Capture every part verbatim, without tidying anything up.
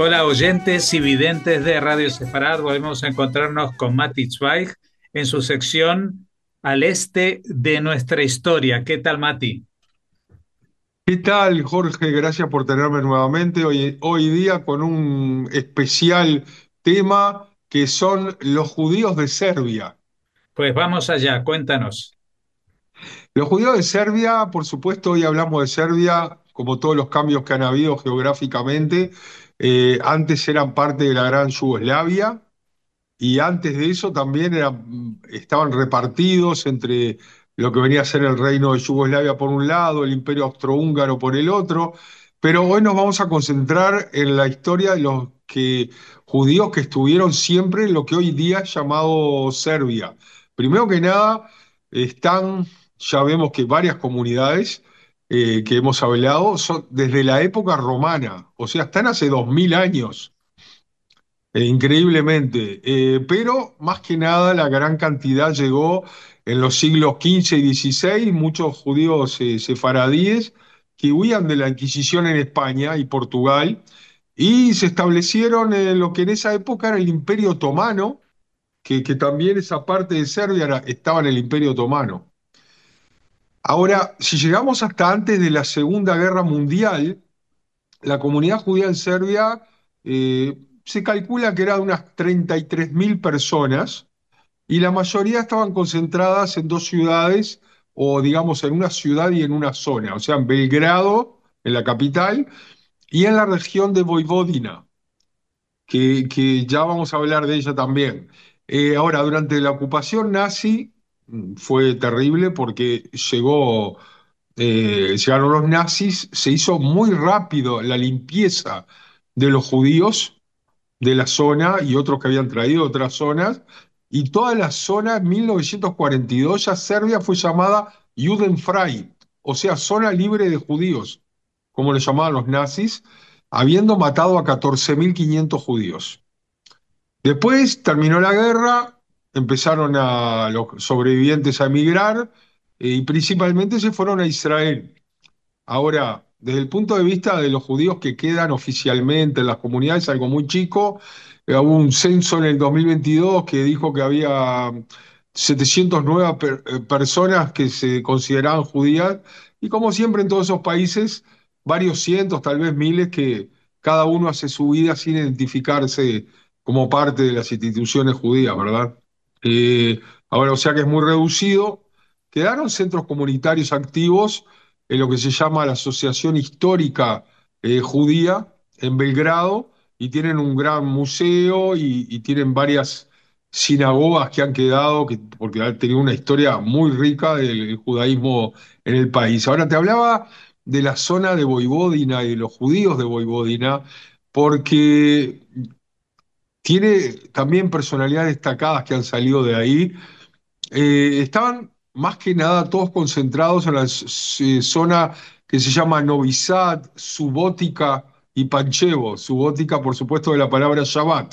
Hola oyentes y videntes de Radio Sefarad, volvemos a encontrarnos con Mati Zweig en su sección Al Este de Nuestra Historia. ¿Qué tal, Mati? ¿Qué tal, Jorge? Gracias por tenerme nuevamente hoy, hoy día con un especial tema que son los judíos de Serbia. Pues vamos allá, cuéntanos. Los judíos de Serbia, por supuesto, hoy hablamos de Serbia, como todos los cambios que han habido geográficamente. Eh, antes eran parte de la gran Yugoslavia. Y antes de eso también eran- estaban repartidos entre lo que venía a ser el reino de Yugoslavia por un lado, el imperio austrohúngaro por el otro, pero hoy nos vamos a concentrar en la historia de los que, judíos que estuvieron siempre en lo que hoy día es llamado Serbia. Primero que nada, están, ya vemos que varias comunidades eh, que hemos hablado son desde la época romana, o sea, están hace dos mil años. Eh, increíblemente. Eh, pero más que nada la gran cantidad llegó en los siglos quince y dieciséis, muchos judíos eh, sefaradíes que huían de la Inquisición en España y Portugal y se establecieron en lo que en esa época era el Imperio Otomano, que, que también esa parte de Serbia era- estaba en el Imperio Otomano. Ahora, si llegamos hasta antes de la Segunda Guerra Mundial, la comunidad judía en Serbia eh, se calcula que era de unas treinta y tres mil personas y la mayoría estaban concentradas en dos ciudades o digamos en una ciudad y en una zona, o sea, en Belgrado, en la capital, y en la región de Voivodina, que, que ya vamos a hablar de ella también. Eh, ahora, durante la ocupación nazi mm, fue terrible porque llegó eh, llegaron los nazis, se hizo muy rápido la limpieza de los judíos de la zona y otros que habían traído de otras zonas, y toda la zona en mil novecientos cuarenta y dos ya Serbia fue llamada Judenfrei, o sea, zona libre de judíos, como le llamaban los nazis, habiendo matado a catorce mil quinientos judíos. Después terminó la guerra, empezaron a los sobrevivientes a emigrar eh, y principalmente se fueron a Israel. Ahora, desde el punto de vista de los judíos que quedan oficialmente en las comunidades, algo muy chico. Eh, hubo un censo en el dos mil veintidós que dijo que había setecientas nuevas per- eh, personas que se consideraban judías, y como siempre en todos esos países, varios cientos, tal vez miles, que cada uno hace su vida sin identificarse como parte de las instituciones judías, ¿verdad? Eh, ahora, o sea que es muy reducido. Quedaron centros comunitarios activos en lo que se llama la Asociación Histórica eh, Judía en Belgrado, y tienen un gran museo y, y tienen varias sinagogas que han quedado, que, porque han tenido una historia muy rica del judaísmo en el país. Ahora te hablaba de la zona de Voivodina y de los judíos de Voivodina, porque tiene también personalidades destacadas que han salido de ahí. Eh, estaban más que nada todos concentrados en la s- zona que se llama Novi Sad, Subótica y Panchevo. Subótica, por supuesto, de la palabra Shabbat.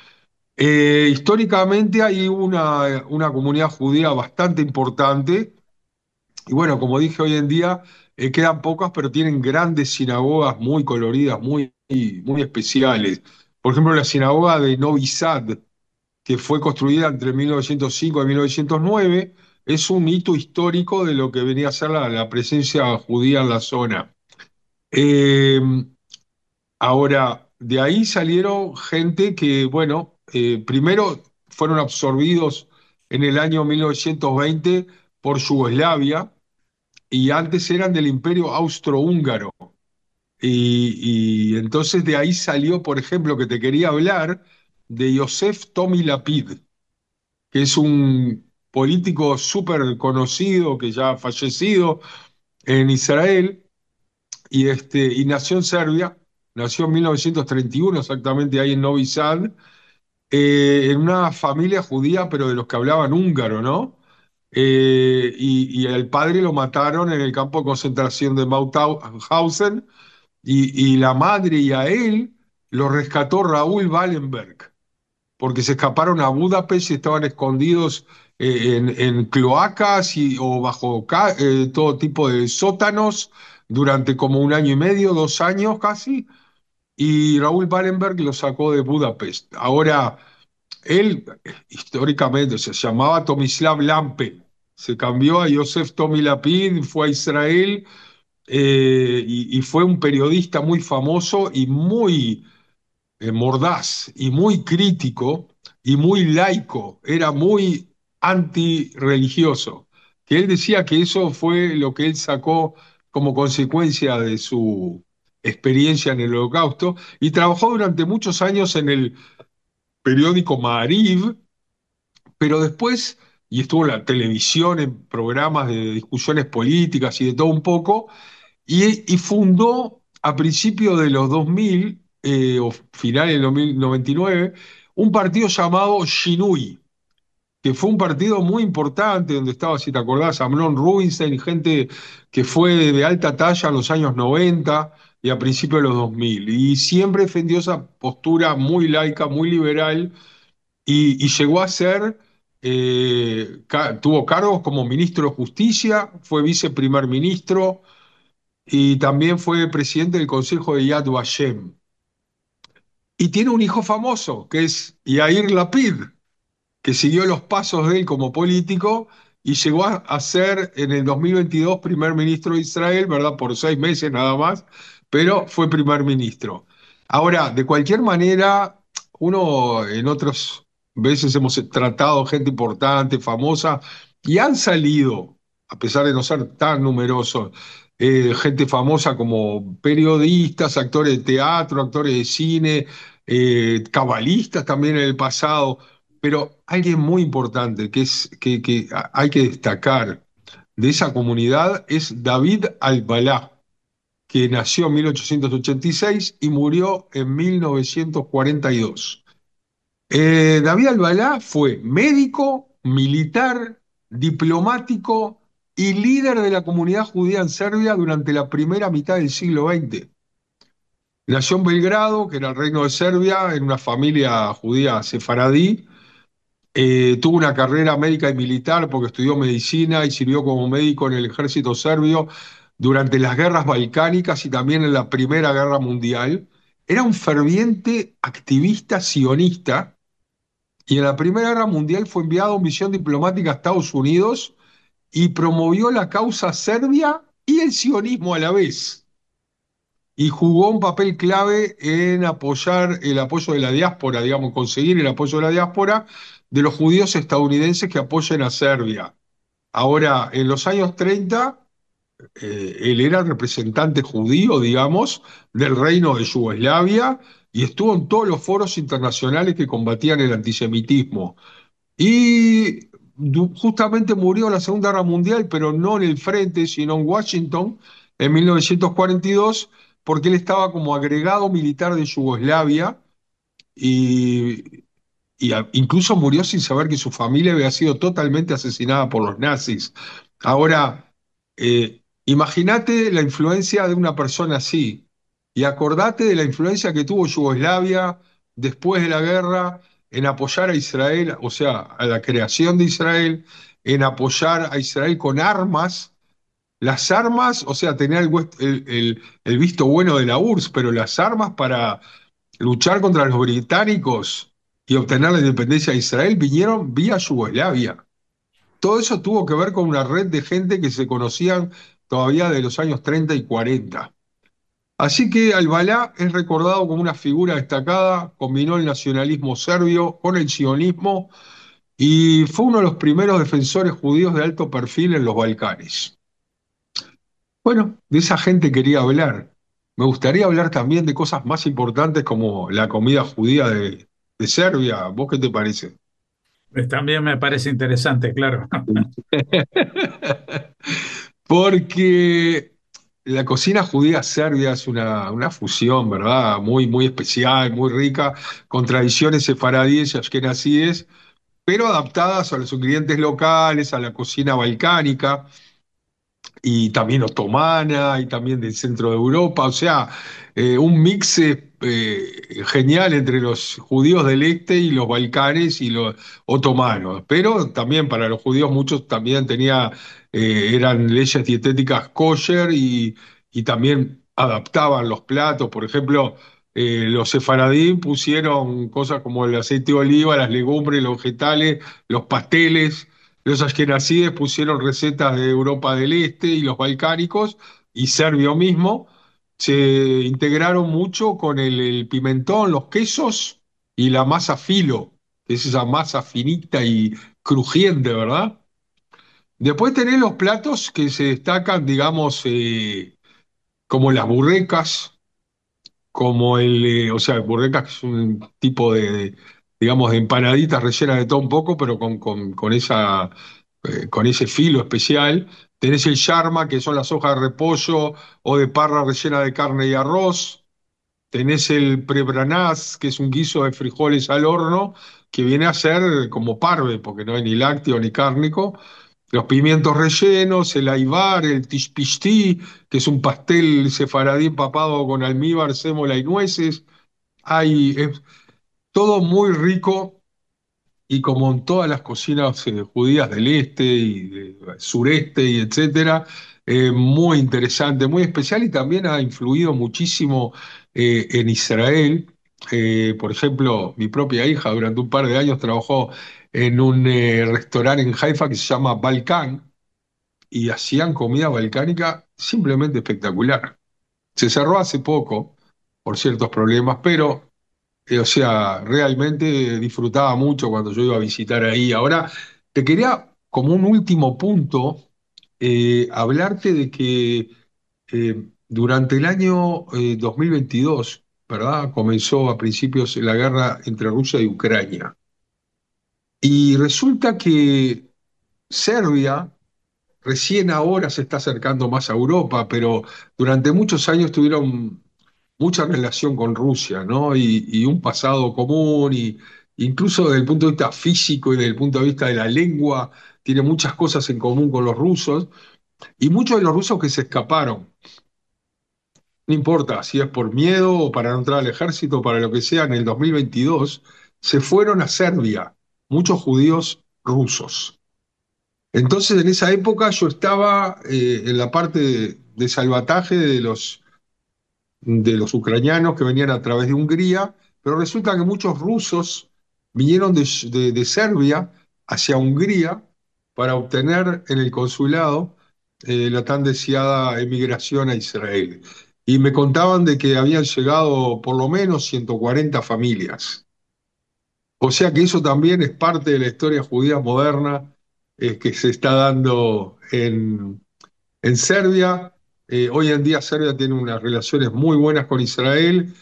Eh, históricamente hay una, una comunidad judía bastante importante, y bueno, como dije, hoy en día eh, quedan pocas, pero tienen grandes sinagogas muy coloridas, muy, muy especiales. Por ejemplo, la sinagoga de Novi Sad, que fue construida entre mil novecientos cinco y mil novecientos nueve, es un hito histórico de lo que venía a ser la, la presencia judía en la zona. Eh, Ahora, de ahí salieron gente que, bueno, eh, primero fueron absorbidos en el año mil novecientos veinte por Yugoslavia, y antes eran del Imperio Austrohúngaro. Y, y entonces de ahí salió, por ejemplo, que te quería hablar de Yosef Tomi Lapid, que es un político súper conocido, que ya ha fallecido en Israel, y, este, y nació en Serbia, nació en mil novecientos treinta y uno, exactamente ahí en Novi Sad, eh, en una familia judía, pero de los que hablaban húngaro, ¿no? Eh, y, y el padre lo mataron en el campo de concentración de Mauthausen, y, y la madre y a él lo rescató Raúl Wallenberg, porque se escaparon a Budapest y estaban escondidos eh, en, en cloacas y, o bajo ca- eh, todo tipo de sótanos durante como un año y medio, dos años casi, y Raúl Wallenberg lo sacó de Budapest. Ahora, él históricamente se llamaba Tomislav Lampe, se cambió a Yosef Tomi Lapid, fue a Israel eh, y, y fue un periodista muy famoso y muy eh, mordaz y muy crítico y muy laico, era muy antirreligioso, que él decía que eso fue lo que él sacó como consecuencia de su experiencia en el Holocausto y trabajó durante muchos años en el periódico Maariv, pero después, y estuvo en la televisión, en programas de discusiones políticas y de todo un poco, y, y fundó a principios de los dos mil, eh, o finales del dos mil noventa y nueve, un partido llamado Shinui, que fue un partido muy importante donde estaba, si te acordás, Amnon Rubinstein, gente que fue de alta talla en los años noventa y a principios de los dos mil. Y siempre defendió esa postura muy laica, muy liberal, y, y llegó a ser, eh, ca- tuvo cargos como ministro de Justicia, fue viceprimer ministro y también fue presidente del Consejo de Yad Vashem. Y tiene un hijo famoso, que es Yair Lapid, que siguió los pasos de él como político y llegó a, a ser en el dos mil veintidós primer ministro de Israel, ¿verdad? Por seis meses nada más, pero fue primer ministro. Ahora, de cualquier manera, uno en otras veces hemos tratado gente importante, famosa, y han salido, a pesar de no ser tan numerosos, eh, gente famosa como periodistas, actores de teatro, actores de cine, eh, cabalistas también en el pasado, pero alguien muy importante que, es, que, que hay que destacar de esa comunidad es David Al-Balá, que nació en mil ochocientos ochenta y seis y murió en mil novecientos cuarenta y dos. Eh, David Al-Balá fue médico, militar, diplomático y líder de la comunidad judía en Serbia durante la primera mitad del siglo veinte. Nació en Belgrado, que era el reino de Serbia, en una familia judía sefaradí. Eh, tuvo una carrera médica y militar porque estudió medicina y sirvió como médico en el ejército serbio durante las guerras balcánicas y también en la Primera Guerra Mundial. Era un ferviente activista sionista y en la Primera Guerra Mundial fue enviado en misión diplomática a Estados Unidos y promovió la causa serbia y el sionismo a la vez. Y jugó un papel clave en apoyar el apoyo de la diáspora, digamos, conseguir el apoyo de la diáspora de los judíos estadounidenses que apoyen a Serbia. Ahora, en los años treinta, eh, él era representante judío, digamos, del reino de Yugoslavia y estuvo en todos los foros internacionales que combatían el antisemitismo. Y du- justamente murió en la Segunda Guerra Mundial, pero no en el frente, sino en Washington, en mil novecientos cuarenta y dos, porque él estaba como agregado militar de Yugoslavia y, y a- incluso murió sin saber que su familia había sido totalmente asesinada por los nazis. Ahora, eh, imagínate la influencia de una persona así y acordate de la influencia que tuvo Yugoslavia después de la guerra en apoyar a Israel, o sea, a la creación de Israel, en apoyar a Israel con armas. Las armas, o sea, tener el, huest- el- el- el visto bueno de la U R S S, pero las armas para luchar contra los británicos y obtener la independencia de Israel vinieron vía Yugoslavia. Todo eso tuvo que ver con una red de gente que se conocían todavía de los años treinta y cuarenta. Así que Albalá es recordado como una figura destacada, combinó el nacionalismo serbio con el sionismo y fue uno de los primeros defensores judíos de alto perfil en los Balcanes. Bueno, de esa gente quería hablar. Me gustaría hablar también de cosas más importantes como la comida judía de, de Serbia. ¿Vos qué te parece? Pues también me parece interesante, claro. Porque la cocina judía serbia es una, una fusión, ¿verdad? Muy, muy especial, muy rica, con tradiciones sefaradíes y askenazíes, pero adaptadas a los ingredientes locales, a la cocina balcánica y también otomana y también del centro de Europa, o sea, eh, un mix eh, eh, genial entre los judíos del este y los balcanes y los otomanos, pero también para los judíos muchos también tenía, eh, eran leyes dietéticas kosher y, y también adaptaban los platos, por ejemplo. Eh, los sefaradí pusieron cosas como el aceite de oliva, las legumbres, los vegetales, los pasteles. Los askenazíes pusieron recetas de Europa del Este y los balcánicos, y Serbio mismo. Se integraron mucho con el, el pimentón, los quesos y la masa filo, que es esa masa finita y crujiente, ¿verdad? Después tenés los platos que se destacan, digamos, eh, como las burrecas, como el, eh, o sea, burrecas que es un tipo de, de, digamos, de empanaditas rellenas de todo un poco, pero con, con, con esa, eh, con ese filo especial. Tenés el yarma, que son las hojas de repollo o de parra rellena de carne y arroz. Tenés el prebranás, que es un guiso de frijoles al horno, que viene a ser como parve, porque no hay ni lácteo ni cárnico. Los pimientos rellenos, el ayvar, el tishpishti, que es un pastel sefaradí empapado con almíbar, sémola y nueces. Hay, es todo muy rico, y como en todas las cocinas eh, judías del este y del sureste y etcétera, eh, muy interesante, muy especial, y también ha influido muchísimo eh, en Israel. Eh, por ejemplo, mi propia hija durante un par de años trabajó en un eh, restaurante en Haifa que se llama Balkan, y hacían comida balcánica simplemente espectacular. Se cerró hace poco por ciertos problemas, pero eh, o sea, realmente disfrutaba mucho cuando yo iba a visitar ahí. Ahora, te quería, como un último punto, eh, hablarte de que eh, durante el año eh, dos mil veintidós, ¿verdad? Comenzó a principios la guerra entre Rusia y Ucrania. Y resulta que Serbia recién ahora se está acercando más a Europa, pero durante muchos años tuvieron mucha relación con Rusia, ¿no? Y, y un pasado común, y incluso desde el punto de vista físico y desde el punto de vista de la lengua, tiene muchas cosas en común con los rusos, y muchos de los rusos que se escaparon, no importa si es por miedo o para no entrar al ejército o para lo que sea, en el dos mil veintidós se fueron a Serbia, muchos judíos rusos. Entonces, en esa época yo estaba eh, en la parte de, de salvataje de los, de los ucranianos que venían a través de Hungría, pero resulta que muchos rusos vinieron de, de- de Serbia hacia Hungría para obtener en el consulado eh, la tan deseada emigración a Israel. Y me contaban de que habían llegado por lo menos ciento cuarenta familias. O sea que eso también es parte de la historia judía moderna eh, que se está dando en, en Serbia. Eh, hoy en día Serbia tiene unas relaciones muy buenas con Israel,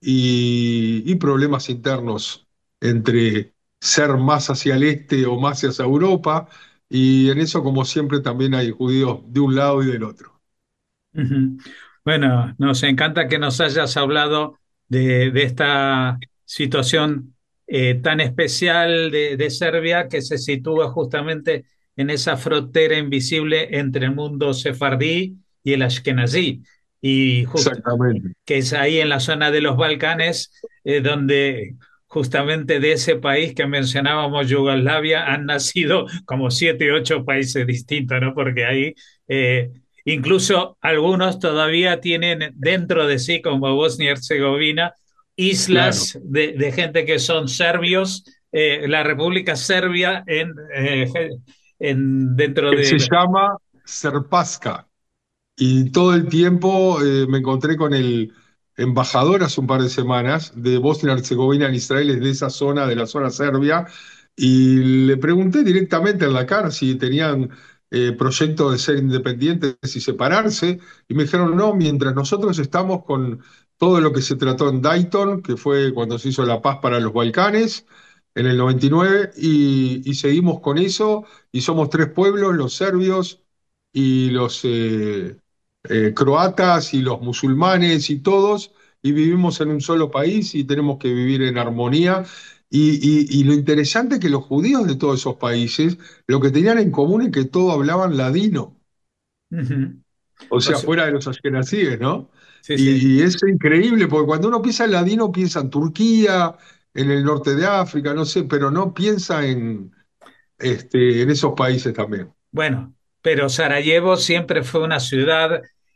y, y problemas internos entre ser más hacia el este o más hacia Europa. Y en eso, como siempre, también hay judíos de un lado y del otro. Ujú. Bueno, nos encanta que nos hayas hablado de, de esta situación eh, tan especial de, de Serbia, que se sitúa justamente en esa frontera invisible entre el mundo sefardí y el ashkenazí, y justo Exactamente. que es ahí en la zona de los Balcanes, eh, donde justamente de ese país que mencionábamos, Yugoslavia, han nacido como siete, ocho países distintos, ¿no? Porque ahí eh, incluso algunos todavía tienen dentro de sí, como Bosnia y Herzegovina, Claro. islas de, de gente que son serbios, eh, la República Serbia en, eh, en dentro Que se de... llama Serpaska. Y todo el tiempo eh, me encontré con el embajador hace un par de semanas de Bosnia y Herzegovina en Israel, es de esa zona, de la zona serbia, y le pregunté directamente en la cara si tenían eh, proyecto de ser independientes y separarse, y me dijeron, no, mientras nosotros estamos con todo lo que se trató en Dayton, que fue cuando se hizo la paz para los Balcanes, en el noventa y nueve, y, y seguimos con eso, y somos tres pueblos, los serbios y los... eh, eh, croatas y los musulmanes y todos, y vivimos en un solo país y tenemos que vivir en armonía. Y, y- y lo interesante es que los judíos de todos esos países lo que tenían en común es que todos hablaban ladino, Ujú. o O sea, sea, fuera de los ashkenazíes, ¿no? sí, sí. Y, y es increíble, porque cuando uno piensa en ladino, piensa en Turquía, en el norte de África, no sé, pero no piensa en, este, en esos países también. Bueno, pero Sarajevo siempre fue una ciudad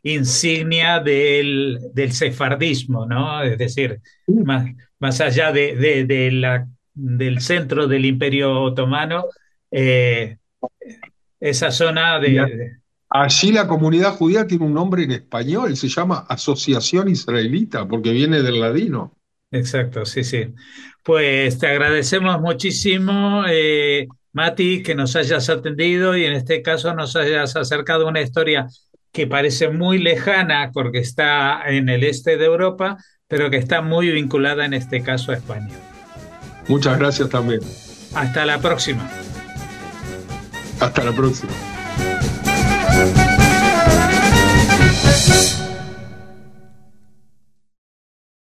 insignia del, del sefardismo, ¿no? Es decir, más, más allá de, de- de la, del centro del Imperio Otomano, eh, esa zona Y de, a- de- allí la comunidad judía tiene un nombre en español, se llama Asociación Israelita, porque viene del ladino. Exacto, sí, sí. Pues te agradecemos muchísimo, eh, Mati, que nos hayas atendido y en este caso nos hayas acercado a una historia que parece muy lejana porque está en el este de Europa, pero que está muy vinculada en este caso a España. Muchas gracias también. Hasta la próxima. Hasta la próxima.